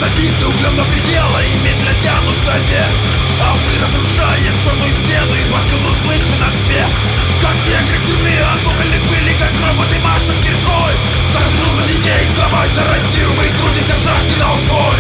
забиты углем до предела и медленно тянутся вверх. А мы разрушаем черную стену и повсюду слышен наш смех. Как негры черные от угольных пыли, как роботы машут киркой. За жену, за детей, за мать, за Россию мы трудимся в шахте на убой.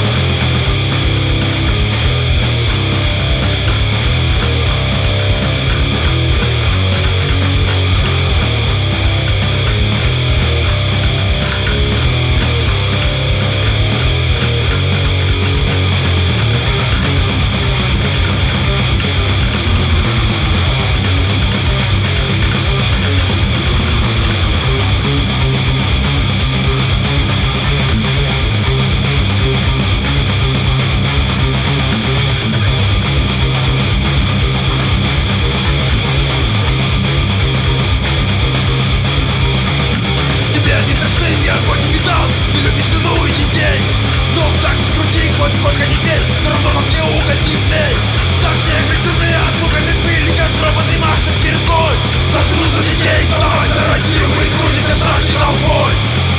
Огонь не видал, ты любишь жену и детей. Но как ни крути, хоть сколько ни пей, все равно во мне уголь теплей. Так негры черные от угольной пыли, как роботы машут киркой. За жену, за детей, за мать, за Россию мы трудимся в шахте толпой.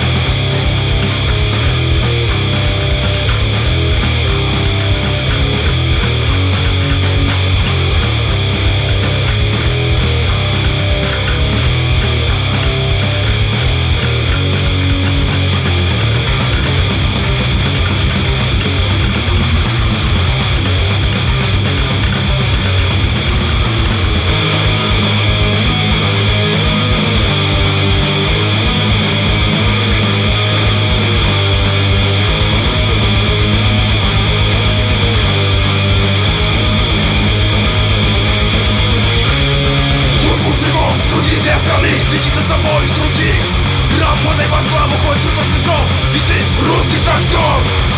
Для страны, иди за собой и других. Работай по славу, хоть тут тяжел, ведь ты русский шахтер.